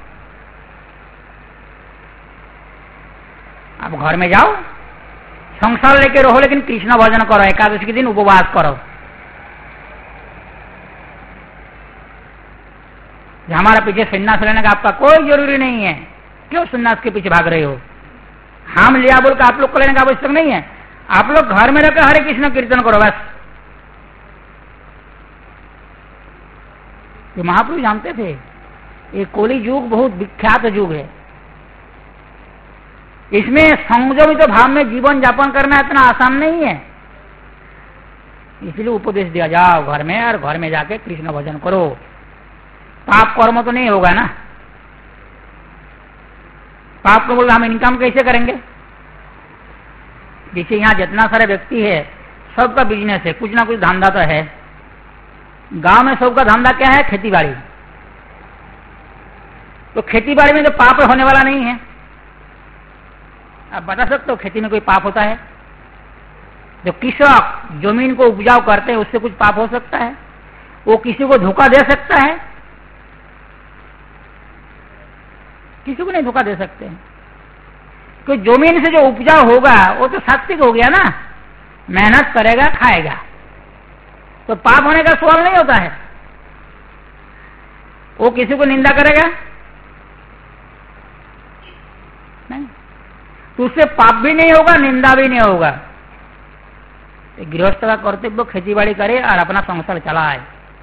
आप घर में जाओ संसार लेके रहो लेकिन कृष्ण भजन करो, एकादशी के दिन उपवास करो। हमारा पीछे संन्यास लेने का आपका कोई जरूरी नहीं है, क्यों संन्यास के पीछे भाग रहे हो। हम लिया बोल के आप लोग को लेने का आवश्यक नहीं है, आप लोग घर में रहकर हरे कृष्ण कीर्तन करो बस। ये महाप्रभु जानते थे ये कोली युग बहुत विख्यात युग है, इसमें संयमित भाव में जीवन यापन करना इतना आसान नहीं है। इसलिए उपदेश दिया, जाओ घर में और घर में जाके कृष्ण भजन करो, पाप कर्म तो नहीं होगा ना। पाप को बोल हम इनकम कैसे करेंगे। जैसे यहाँ जितना सारे व्यक्ति है सबका बिजनेस है, कुछ ना कुछ धंधा तो है। गांव में सबका धंधा क्या है, खेती बाड़ी। तो खेती बाड़ी में तो पाप होने वाला नहीं है। आप बता सकते हो खेती में कोई पाप होता है। जो कृषक जमीन को उपजाऊ करते हैं उससे कुछ पाप हो सकता है, वो किसी को धोखा दे सकता है, किसी को नहीं धोखा दे सकते। तो जमीन से जो उपजाऊ होगा वो तो सात्विक हो गया ना, मेहनत करेगा खाएगा, तो पाप होने का सवाल नहीं होता है। वो किसी को निंदा करेगा नहीं, तो उससे पाप भी नहीं होगा निंदा भी नहीं होगा। गृहस्थ का कर्तव्य खेती बाड़ी करे और अपना संसार चलाए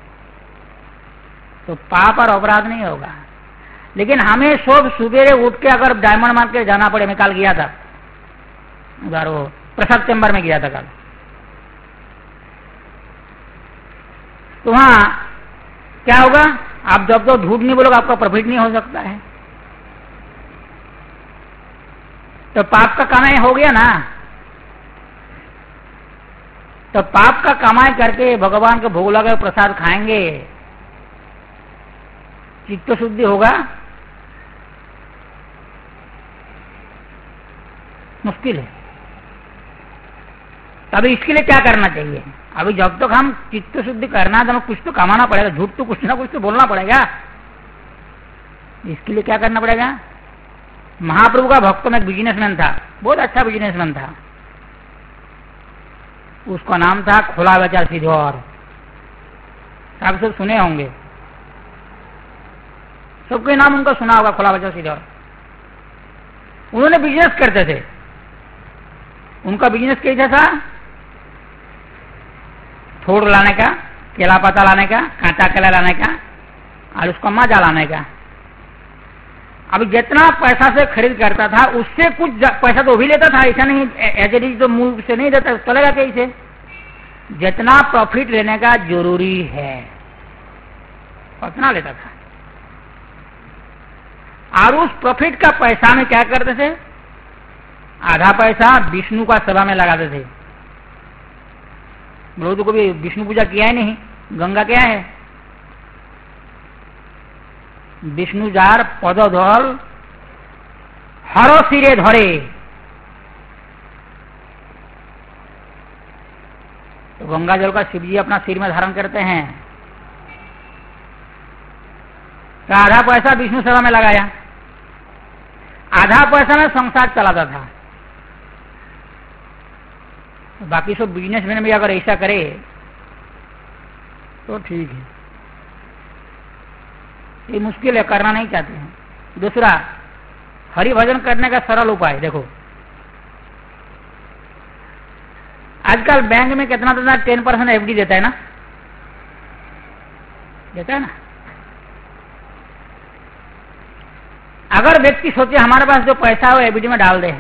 तो पाप और अपराध नहीं होगा। लेकिन हमें सब सुबेरे उठ के अगर डायमंड मार के जाना पड़े, मैं कल गया था उधर वो प्रसाद चैम्बर में गया था कल, तो वहां क्या होगा, आप जब तो झूठ नहीं बोलोगे आपका प्रॉफिट नहीं हो सकता है। तो पाप का कमाई हो गया ना, तो पाप का कमाई करके भगवान के भोग लगा प्रसाद खाएंगे, चित्त शुद्धि होगा मुश्किल है। तभी इसके लिए क्या करना चाहिए, अभी जब तक हम चित्त शुद्धि करना तो हमें कुछ तो कमाना पड़ेगा, झूठ तो कुछ ना कुछ तो बोलना पड़ेगा। इसके लिए क्या करना पड़ेगा। महाप्रभु का भक्त में एक बिजनेसमैन था, बहुत अच्छा बिजनेसमैन था, उसका नाम था खोला बचा सिद्धौर। आप सब सुने होंगे, सबके नाम उनका सुना होगा, खोला बचा सिद्धौर। उन्होंने बिजनेस करते थे, उनका बिजनेस कैसा था, थोड़ लाने का, केला पत्ता लाने का, कांचा केला लाने का और उसका माजा लाने का। अब जितना पैसा से खरीद करता था उससे कुछ पैसा तो भी लेता था, ऐसा नहीं एज इट इज तो मूल से नहीं देता, चलेगा कैसे। जितना प्रॉफिट लेने का जरूरी है उतना लेता था, और उस प्रॉफिट का पैसा में क्या करते थे, आधा पैसा विष्णु का सभा में लगाते थे। बोलो तो कभी विष्णु पूजा किया ही नहीं, गंगा क्या है, विष्णु जार पद धल हर सिरे धरे। तो गंगा जल का शिव जी अपना सिर में धारण करते हैं, तो आधा पैसा विष्णु सभा में लगाया, आधा पैसा में संसार चलाता था। बाकी सब बिजनेसमैन भी अगर ऐसा करे तो ठीक है, ये मुश्किल है, करना नहीं चाहते हैं। दूसरा, हरि भजन करने का सरल उपाय देखो, आजकल बैंक में कितना देता है, टेन परसेंट एफडी देता है ना, देता है ना। हर व्यक्ति सोचे हमारे पास जो पैसा हो एफडी में डाल दे।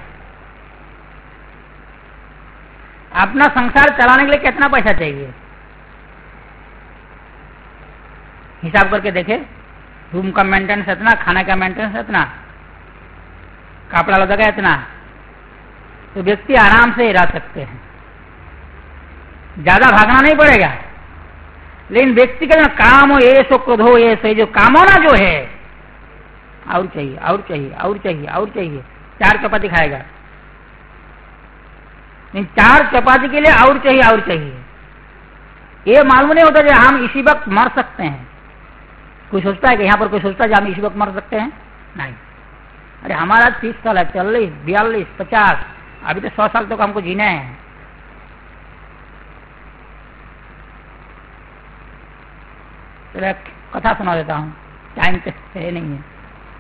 अपना संसार चलाने के लिए कितना पैसा चाहिए हिसाब करके देखे। रूम का मेंटेनेंस इतना, खाने का मेंटेनेंस इतना, कपड़ा लगा का इतना, तो व्यक्ति आराम से रह सकते हैं, ज्यादा भागना नहीं पड़ेगा। लेकिन व्यक्ति का जो काम हो, ये सो क्रोध हो, ये सही जो कामना जो है, और चाहिए और चाहिए और चाहिए और चाहिए। चार चपाती खाएगा, नहीं चार चपाती के लिए और चाहिए और चाहिए। ये मालूम नहीं होता जो हम इसी वक्त मर सकते हैं। कोई सोचता है कि यहाँ पर कोई सोचता है कि हम इसी वक्त मर सकते हैं? नहीं। अरे हमारा तीस साल है, चालीस, बयालीस, पचास, अभी तो सौ साल तक तो हमको जीना है। चलो कथा सुना देता हूँ, टाइम तो है नहीं है।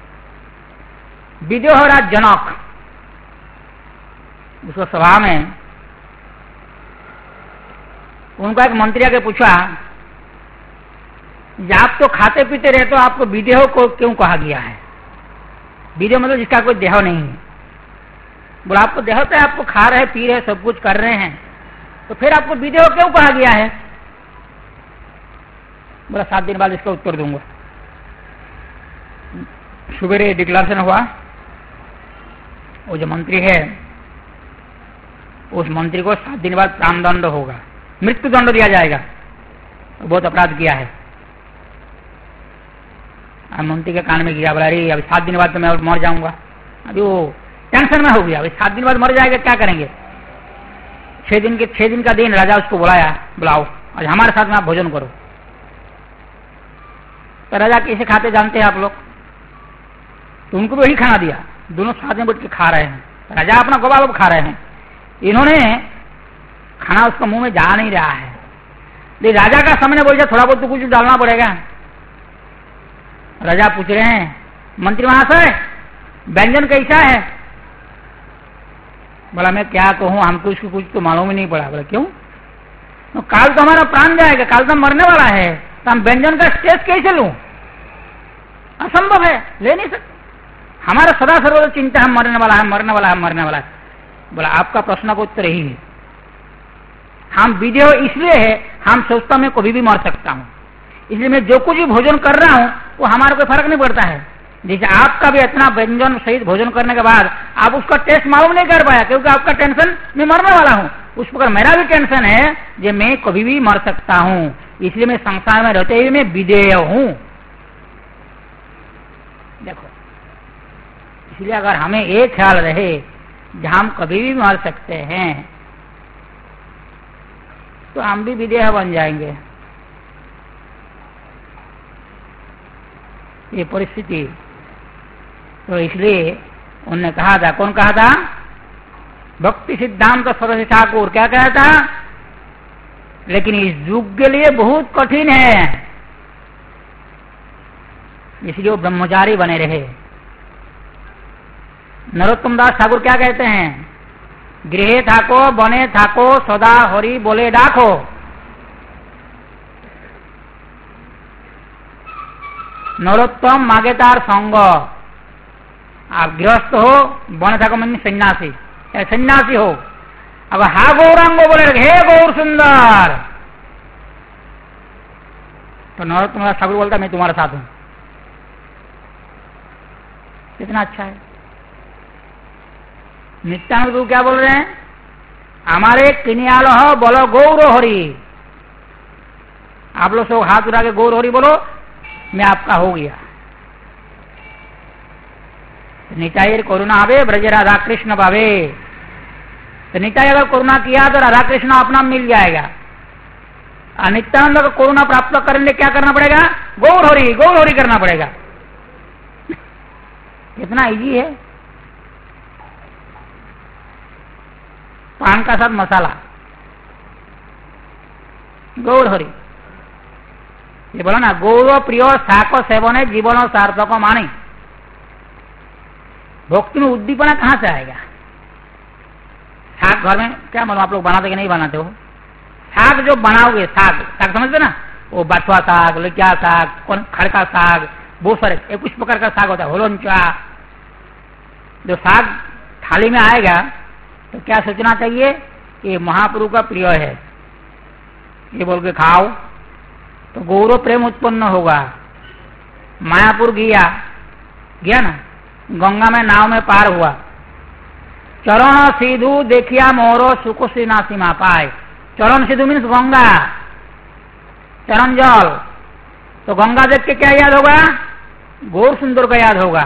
विदेहराज जनक, उसको सभा में उनका एक मंत्री आके पूछा, आप तो खाते पीते रहते हो, आपको विदेह को क्यों कहा गया है? विदेह मतलब जिसका कोई देह नहीं है। बोला आपको देह तो है, आपको खा रहे पी रहे सब कुछ कर रहे हैं, तो फिर आपको विदेह क्यों कहा गया है? बोला सात दिन बाद इसका उत्तर दूंगा। सुबेरे डिक्लेरेशन हुआ, वो जो मंत्री है उस मंत्री को सात दिन बाद प्राणदंड होगा, मृत्यु दंड दिया जाएगा, बहुत अपराध किया है। मंत्री के कान में गिरा, बोला अरे अभी सात दिन बाद तो मैं मर जाऊंगा। अभी वो टेंशन में हो गया, अभी सात दिन बाद मर जाएगा, क्या करेंगे? छह दिन के छह दिन का दिन राजा उसको बुलाया, बुलाओ आज हमारे साथ में आप भोजन करो। तो राजा कैसे खाते जानते हैं आप लोग? तो उनको भी वही खाना दिया, दोनों साथ में बैठ के खा रहे हैं। राजा अपना गोबालोब खा रहे हैं, इन्होंने खाना उसका मुंह में जा नहीं रहा है। लेकिन राजा का सामने बोल जाए थोड़ा बहुत तो कुछ डालना पड़ेगा। राजा पूछ रहे हैं, मंत्री महाशय व्यंजन कैसा है? बोला मैं क्या कहूं, हमको इसको कुछ तो मालूम ही नहीं पड़ा। बोला क्यों? तो काल तो हमारा प्राण जाएगा, काल तो मरने वाला है, तो हम व्यंजन का स्टेज कैसे लूं? असंभव है, ले नहीं सकते। हमारा सदा सर्वदा चिंता है मरने वाला है, मरने वाला है, मरने वाला है। बोला आपका प्रश्न का उत्तर यही है, हम विदेह इसलिए है, हम सोचता मैं कभी भी मर सकता हूं, इसलिए मैं जो कुछ भी भोजन कर रहा हूं वो हमारा कोई फर्क नहीं पड़ता है। जैसे आपका भी इतना व्यंजन सहित भोजन करने के बाद आप उसका टेस्ट मालूम नहीं कर पाया, क्योंकि आपका टेंशन मैं मरने वाला हूं। उस प्रकार मेरा भी टेंशन है जो मैं कभी भी मर सकता हूं, इसलिए मैं संसार में रहते हुए मैं विदेह हूं। देखो, इसलिए अगर हमें एक ख्याल रहे जहां हम कभी भी मर सकते हैं तो हम भी विदेह बन जाएंगे। ये परिस्थिति, तो इसलिए उन्होंने कहा था, कौन कहा था? भक्ति सिद्धांत सरस्वती ठाकुर क्या कहा था? लेकिन इस युग के लिए बहुत कठिन है, इसलिए वो ब्रह्मचारी बने रहे। नरोत्तम दास ठाकुर क्या कहते हैं? गृहे थाको बने थाको सदा हरि बोले डाको। नरोत्तम मागे तार संग। आप गृहस्थ हो, बने थाको मन सन्यासी, सन्यासी हो, अब हा गौरांगो बोले हे गौर सुंदर, तो नरोत्तम दास ठाकुर बोलता मैं तुम्हारे साथ हूं। कितना अच्छा है। नित्यानंद गुरु क्या बोल रहे हैं? हमारे किनियाल हो बोलो गौर हरि। आप लोग सब हाथ उठा के गौर हरि बोलो, मैं आपका हो गया। निताई करुणा आवे ब्रज राधा कृष्ण भावे। तो निताई अगर करुणा किया तो राधा कृष्ण अपना मिल जाएगा। नित्यानंद को करुणा प्राप्त करने के क्या करना पड़ेगा? गौर हरि गौर हरि करना पड़ेगा। कितना इजी है। पान का साथ मसाला, गौर हरि। ये बोला ना, गौर प्रिय शाक सेवन जीवन सार्थक मानी। भक्ति में उद्दीपना कहां से आएगा? साग घर में क्या मालूम आप लोग बनाते कि नहीं बनाते हो? साग जो बनाओगे, साग साग समझते ना, वो बथुआ साग, लुकिया साग, खड़का साग, बहुत सारे एक कुछ प्रकार का साग होता है, होलंचा, जो साग थाली में आएगा तो क्या सोचना चाहिए, ये महाप्रभु का प्रिय है, ये बोल के खाओ तो गौरव प्रेम उत्पन्न होगा। मायापुर गया गया ना, गंगा में नाव में पार हुआ, चरण सीधु देखिया मोरो सुख से ना सीमा पाए। चरण सीधु मीन्स गंगा, चरण जल, तो गंगा देख के क्या याद होगा, गौर सुंदर का याद होगा।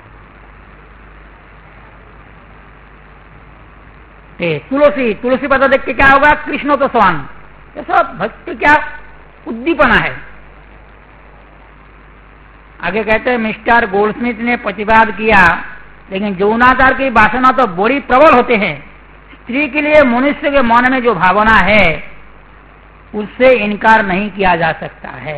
तुलसी, तुलसी पता देख के क्या होगा, कृष्ण तो स्वान। ये सब भक्ति क्या उद्दीपना है। आगे कहते हैं मिस्टर गोल्डस्मिथ ने प्रतिवाद किया, लेकिन यौनाचार की वासना तो बड़ी प्रबल होते हैं। स्त्री के लिए मनुष्य के मन में जो भावना है उससे इनकार नहीं किया जा सकता है।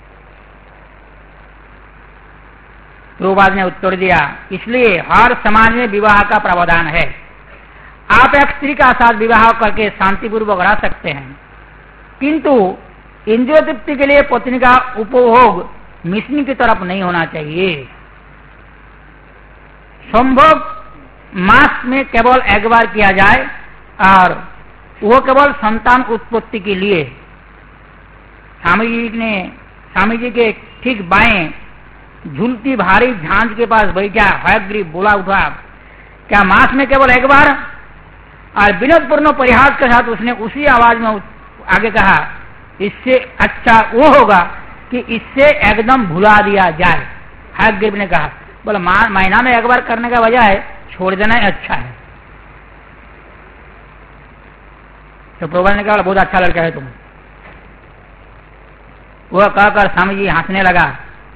प्रभुपाद ने उत्तर दिया, इसलिए हर समाज में विवाह का प्रावधान है। आप एक स्त्री का साथ विवाह करके शांतिपूर्वक रह सकते हैं, किंतु इंद्रिय तृप्ति के लिए पत्नी का उपभोग मिशनी की तरफ नहीं होना चाहिए। संभोग मास में केवल एक बार किया जाए और वो केवल संतान उत्पत्ति के लिए। स्वामी जी ने स्वामी जी के ठीक बाएं झूलती भारी झांझ के पास बैठा हयग्रीव बोला उठा, क्या मास में केवल एक बार? और विनोदपूर्ण परिहास के साथ उसने उसी आवाज में आगे कहा, इससे अच्छा वो होगा कि इससे एकदम भुला दिया जाए। हयग्रीव ने कहा, बोला महीना में एक बार करने का वजह है, छोड़ देना ही अच्छा है। तो प्रभु ने कहा, बहुत अच्छा लड़का है तुम। वह कहकर स्वामी जी हंसने लगा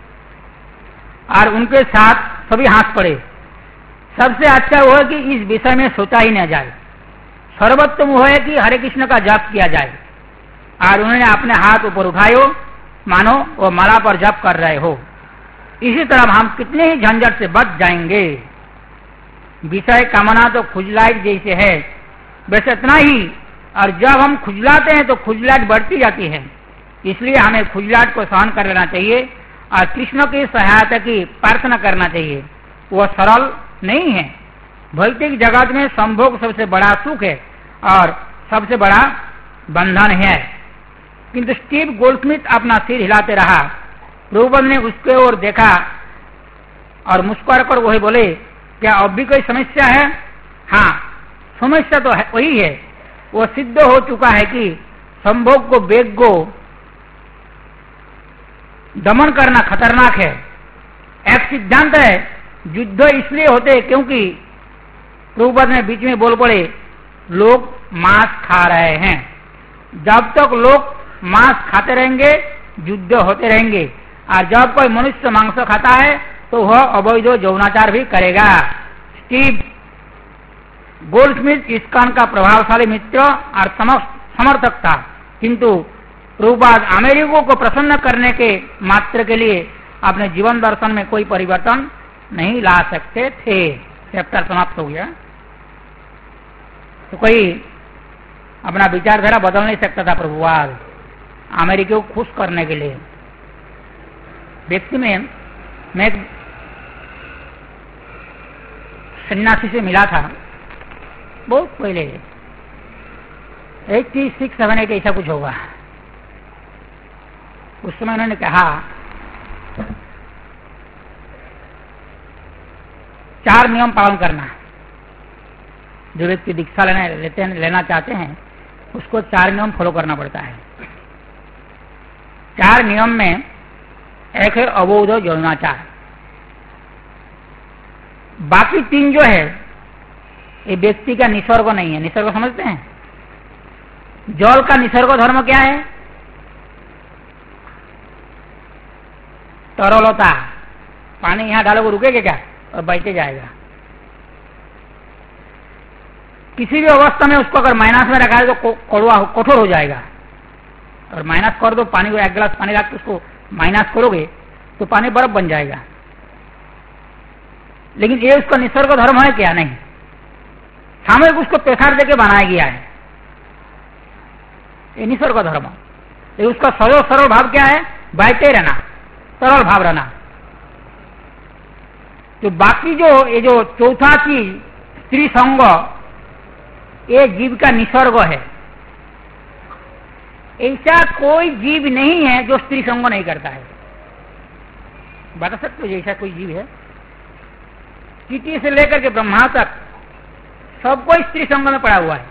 और उनके साथ सभी हंस पड़े। सबसे अच्छा वो है कि इस विषय में सोचा ही न जाए, सर्वोत्तम वो है कि हरे कृष्ण का जप किया जाए। और उन्होंने अपने हाथ ऊपर उठायो, मानो वो माला पर जप कर रहे हो। इसी तरह हम कितने ही झंझट से बच जाएंगे। विषय कामना तो खुजलाहट जैसे है, वैसे इतना ही। और जब हम खुजलाते हैं तो खुजलाहट बढ़ती जाती है, इसलिए हमें खुजलाहट को सहन कर लेना चाहिए और कृष्ण की सहायता की प्रार्थना करना चाहिए। वह सरल नहीं है। भौतिक जगत में संभोग सबसे बड़ा सुख है और सबसे बड़ा बंधन है। किंतु स्टीव गोल्डस्मिथ अपना सिर हिलाते रहा। प्रभुपाद ने उसके ओर देखा और मुस्कुरा कर वही बोले, क्या अब भी कोई समस्या है? हाँ, समस्या तो है, वही है। वो सिद्ध हो चुका है कि संभोग को, वेग को दमन करना खतरनाक है। एक सिद्धांत है, युद्ध इसलिए होते क्योंकि प्रभुपाद ने बीच में बोल पड़े, लोग मांस खा रहे हैं। जब तक लोग मांस खाते रहेंगे युद्ध होते रहेंगे, और जब कोई मनुष्य मांस खाता है तो वह अवैध यौनाचार भी करेगा। स्टीव गोल्डस्मिथ इस्कॉन का प्रभावशाली मित्र और समर्थक था, किंतु प्रभुपाद अमेरिको को प्रसन्न करने के मात्र के लिए अपने जीवन दर्शन में कोई परिवर्तन नहीं ला सकते थे। चैप्टर समाप्त हो गया। तो कोई अपना विचारधारा बदल नहीं सकता था प्रभुपाद अमेरिका को खुश करने के लिए। व्यक्ति में मैं एक सन्यासी से मिला था बहुत पहले, एट्टी सिक्स सेवन एट ऐसा कुछ होगा। उस समय उन्होंने कहा, चार नियम पालन करना। जो व्यक्ति दीक्षा लेना लेते हैं, लेना चाहते हैं, उसको चार नियम फॉलो करना पड़ता है। चार नियम में एक है अवैध यौनाचार। बाकी तीन जो है ये व्यक्ति का निसर्ग नहीं है। निसर्ग समझते हैं? जल का निसर्ग धर्म क्या है? तरलता। पानी यहां डालोगे रुकेगा क्या? और बहते जाएगा। किसी भी अवस्था में उसको अगर माइनस में रखा है तो कड़वा कठोर हो जाएगा। और माइनस कर दो, पानी को एक गिलास पानी रख के उसको माइनस करोगे तो पानी बर्फ बन जाएगा। लेकिन ये उसका निसर्ग धर्म है क्या? नहीं। सामूहिक उसको पेशार देके बनाया गया है, ये निसर्ग धर्म। ये उसका सरल सरल भाव क्या है? बहते रहना, सरल भाव रहना। तो बाकी जो ये जो चौथा चीज स्त्री संग, ये जीव का निसर्ग है। ऐसा कोई जीव नहीं है जो स्त्री संग नहीं करता है। बता सकते हो ऐसा कोई जीव है? चींटी से लेकर के ब्रह्मा तक सब कोई स्त्री संग में पड़ा हुआ है।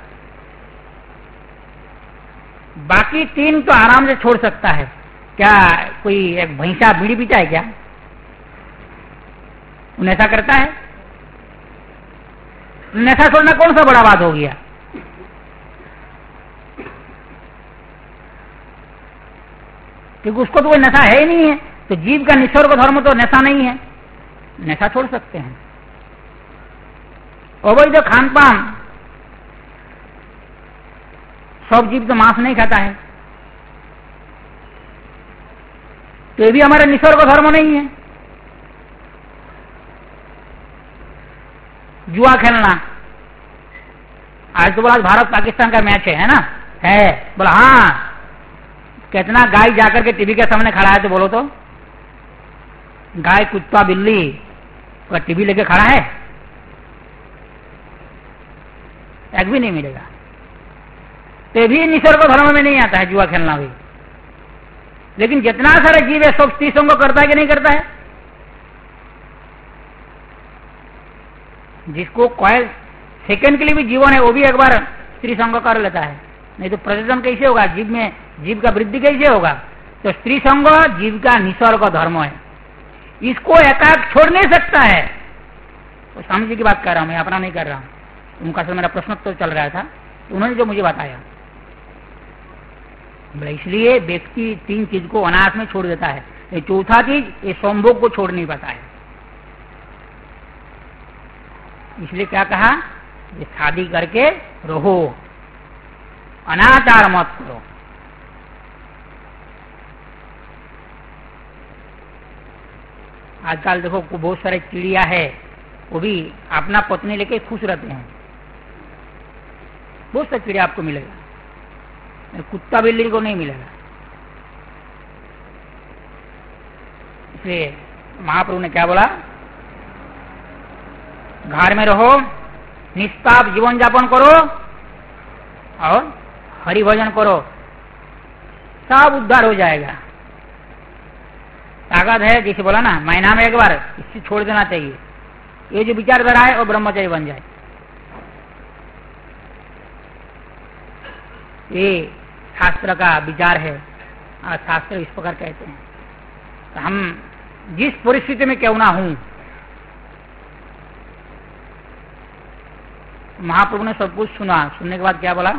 बाकी तीन तो आराम से छोड़ सकता है। क्या कोई एक भैंसा बीड़ी पीता है क्या? नशा करता है? नशा छोड़ना कौन सा बड़ा बात हो गया? क्योंकि उसको तो कोई नशा है ही नहीं है। तो जीव का निसर्ग धर्म तो नशा नहीं है, नशा छोड़ सकते हैं। अवैध खान पान, सब जीव तो मांस नहीं खाता है, तो ये भी हमारा निसर्ग धर्म नहीं है। जुआ खेलना, आज तो बोला भारत पाकिस्तान का मैच है, है ना? है, बोला हाँ, कितना गाय जाकर के टीवी के सामने खड़ा है? तो बोलो तो गाय, कुत्ता, बिल्ली का टीवी लेके खड़ा है? एक भी नहीं मिलेगा। तो भी निसर्ग धर्म में नहीं आता है जुआ खेलना भी। लेकिन जितना सारा जीव है सब स्त्री संग करता है कि नहीं करता है? जिसको कोई सेकंड के लिए भी जीवन है वो भी एक बार स्त्री संग कर लेता है, नहीं तो प्रजनन कैसे होगा? जीव में जीव का वृद्धि कैसे होगा? तो स्त्री संग जीव का निसर्ग धर्म है, इसको एकाक छोड़ नहीं सकता है। तो स्वामी जी की बात कर रहा हूं मैं, अपना नहीं कर रहा हूं। उनका सर मेरा प्रश्न तो चल रहा था, तो उन्होंने जो मुझे बताया, इसलिए व्यक्ति तीन चीज को अनाथ में छोड़ देता है। ये चौथा चीज, ये संभोग को छोड़ नहीं पाता है। इसलिए क्या कहा? ये शादी करके रहो, अनाचार मत करो। आजकल देखो बहुत सारे चिड़िया है, वो भी अपना पत्नी लेके खुश रहते हैं। बहुत सारे चिड़िया आपको मिलेगा, कुत्ता बिल्ली को नहीं मिलेगा। इसलिए महाप्रभु ने क्या बोला? घर में रहो, निष्पाप जीवन यापन करो और हरि भजन करो, सब उद्धार हो जाएगा। ताकत है, जैसे बोला ना, महीना में एक बार इससे छोड़ देना चाहिए। ये जो विचारधारा है वो ब्रह्मचारी बन जाए। ये शास्त्र का विचार है और शास्त्र इस प्रकार कहते हैं। तो हम जिस परिस्थिति में क्यों ना हूं, महाप्रभु ने सब कुछ सुना। सुनने के बाद क्या बोला?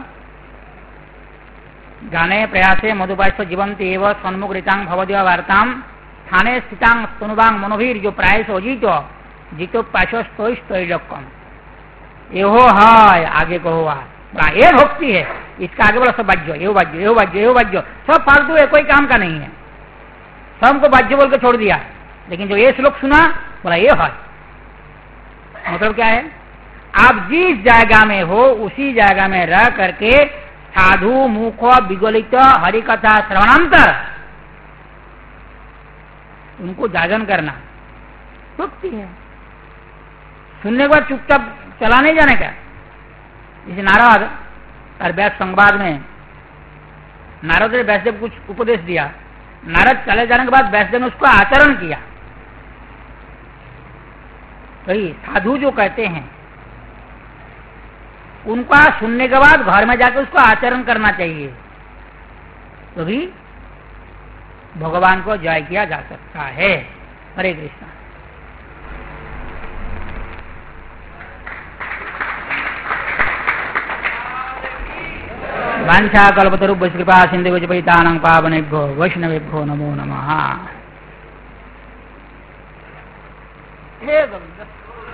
गाने प्रयासे मधुपाश्व जीवंत एवं सन्मुख रीतांग भवदेव वार्ताम स्थाने स्थितांग स्तनुवांग मनोवीर जो प्रायस अजीतो जीतो पाशो स्तोष तैलक्कम। ये हो है आगे को हुआ, ये भक्ति है। इसका आगे बोला सब बाज्य, ये बाज्य, ये बाज्य, ये बाज्य, सब फालतू है, कोई काम का नहीं है। सबको बाज्य बोल के छोड़ दिया। लेकिन जो ये श्लोक सुना, बोला ये है। मतलब क्या है? आप जिस जगह में हो उसी जगह में रह करके साधु मुख विगलित हरिकथा श्रवणांतर उनको जागरण करना भक्ति है। सुनने के बाद चुपचाप चला नहीं जाने का। जैसे नारद और व्यास संवाद में नारद ने व्यासदेव कुछ उपदेश दिया, नारद चले जाने के बाद व्यासदेव ने उसको आचरण किया। वही साधु जो कहते हैं उनका सुनने के बाद घर में जाकर उसको आचरण करना चाहिए, तो भी भगवान को जय किया जा सकता है। हरे कृष्णा। वांछा कल्पतरुभ्यश्च कृपा सिन्धुभ्यश्च पतितानां पावनेभ्यो वैष्णवेभ्यो नमो नमः। हे गोविंद।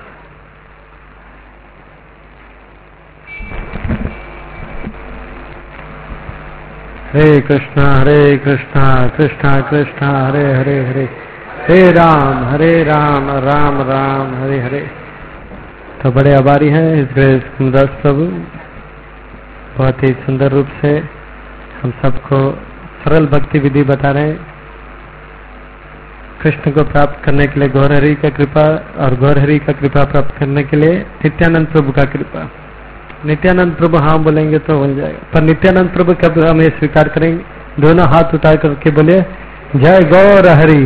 हरे कृष्णा हरे कृष्णा कृष्णा कृष्णा हरे हरे हरे हे राम हरे राम राम राम हरे हरे। तो बड़े आभारी हैं इस सुंदर प्रभु, बहुत ही सुंदर रूप से हम सबको सरल भक्ति विधि बता रहे हैं। कृष्ण को प्राप्त करने के लिए गौरहरि का कृपा, और गौरहरि का कृपा प्राप्त करने के लिए नित्यानंद प्रभु का कृपा। नित्यानंद प्रभु हाँ बोलेंगे तो बन जाएगा, पर नित्यानंद प्रभु कब हमें स्वीकार करेंगे? दोनों हाथ उठा करके बोले जय गौरहरि।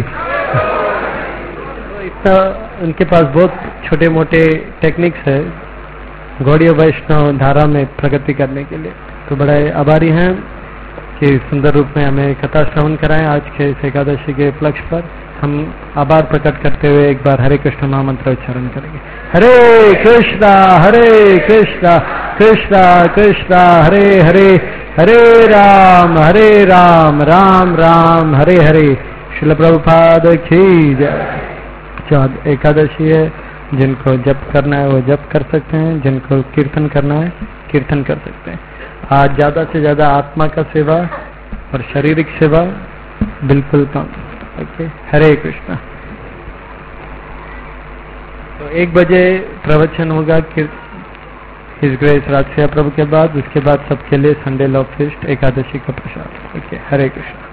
तो इतना उनके पास बहुत छोटे मोटे टेक्निक्स है गौड़ीय वैष्णव धारा में प्रगति करने के लिए। तो बड़े आभारी हैं कि सुंदर रूप में हमें कथा श्रवण कराएं। आज के इस एकादशी के उपलक्ष्य पर हम आभार प्रकट करते हुए एक बार हरे कृष्ण महामंत्र उच्चारण करेंगे। हरे कृष्णा हरे कृष्णा कृष्णा कृष्णा हरे हरे, हरे राम हरे राम राम राम हरे हरे। श्रील प्रभुपाद की जय। जो एकादशी है, जिनको जप करना है वो जप कर सकते हैं, जिनको कीर्तन करना है कीर्तन कर सकते हैं। आज ज्यादा से ज्यादा आत्मा का सेवा और शारीरिक सेवा बिल्कुल कम। ओके, हरे कृष्णा। तो एक बजे प्रवचन होगा हिज ग्रेस राजसेवा प्रभु के बाद, उसके बाद सबके लिए संडे लव फेस्ट एकादशी का प्रसाद। ओके, हरे कृष्णा।